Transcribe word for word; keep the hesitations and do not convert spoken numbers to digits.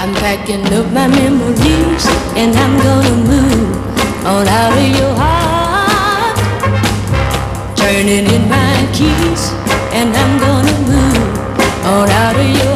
I'm packing up my memories and I'm gonna move on out of your heart. Turning in my keys and I'm gonna move on out of your